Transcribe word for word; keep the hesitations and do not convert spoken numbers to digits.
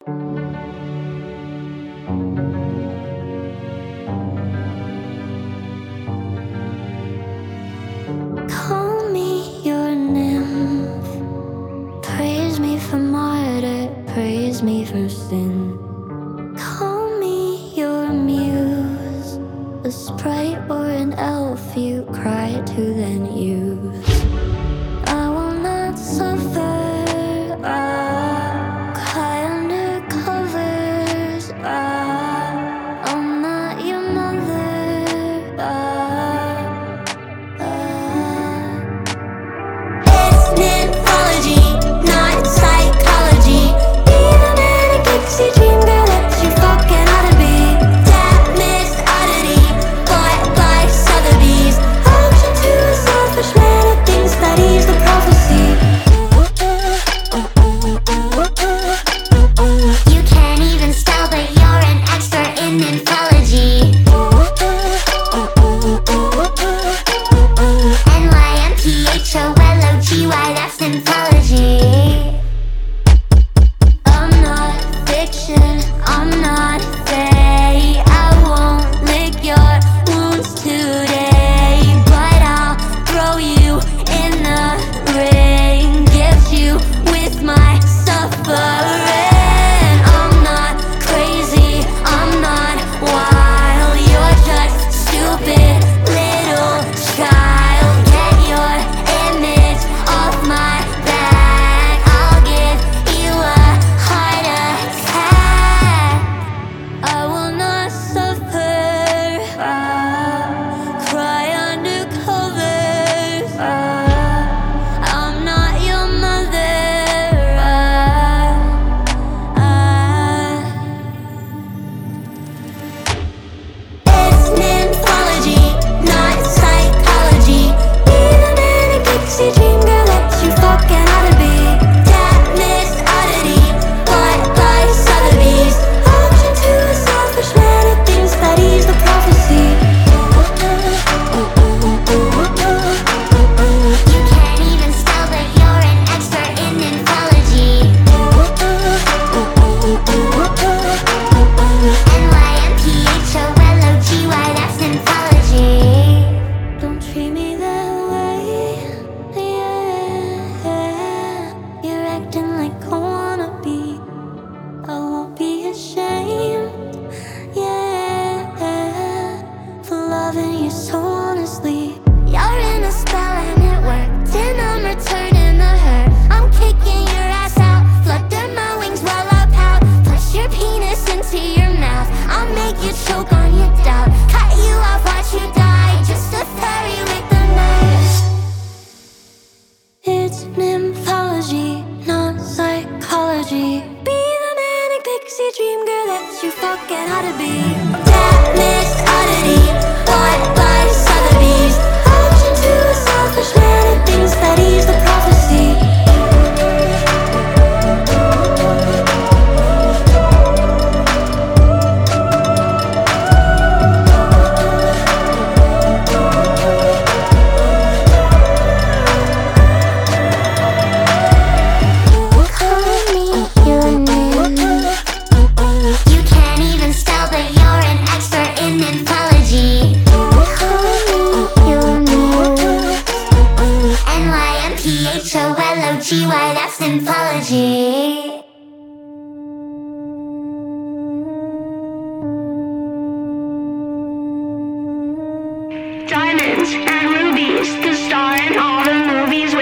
Call me your nymph, praise me for martyr, praise me for sin. Call me your muse, a sprite or an elf you cry to then use. I will not suffer, ah, cry under covers, ah, I'm not your mother, ah, ah. It's nymphology, not psychology. Be the manic pixie dream girl that you fucking ought to be. That missed oddity, bought by Sotheby's. Auction to a selfish man who thinks that he's the prophecy. You can't even spell, but you're an expert in nymphology. N Y M P H O L O G Y, that's nymphology. I'm not fiction, I'm not fey. I won't lick your wounds today, but I'll throw you in the ring, gift you with my suffering. I'm not crazy, I'm not wild. You're just stupid little child. Get your image off my back. I'll give you a heart attack. I will not suffer, ah, cry under covers, ah, I'm not your mother, ah, ah. It's nymphology, not psychology. Be the manic pixie dream girl that you fucking ought to be. That missed oddity, bought by Sotheby's. Auction to a selfish man who thinks that he's the prophecy. You can't even spell, but you're an expert in nymphology. N Y M P H O L O G Y, that's nymphology. Don't treat me that way, yeah. You're acting like I wanna be. I won't be ashamed, yeah, for loving you so honestly. You're in a spell and it worked, and I'm returning the hurt. I'm kicking your ass out, flutter my wings while I pout. Push your penis into your mouth, I'll make you choke on your doubt. Cut you off, watch you die, just a fairy with the knife. It's nymphology, not psychology. Be the manic pixie dream girl that you fucking ought to be. That missed oddity, bought by Sotheby's. Auction to a selfish man who thinks that he's the prophecy. Call me your nymph. You can't even spell, but you're an expert in nymphology. Call me your nymph. N Y M P H O L O G Y, that's nymphology. Diamonds and rubies, the star in all the movies.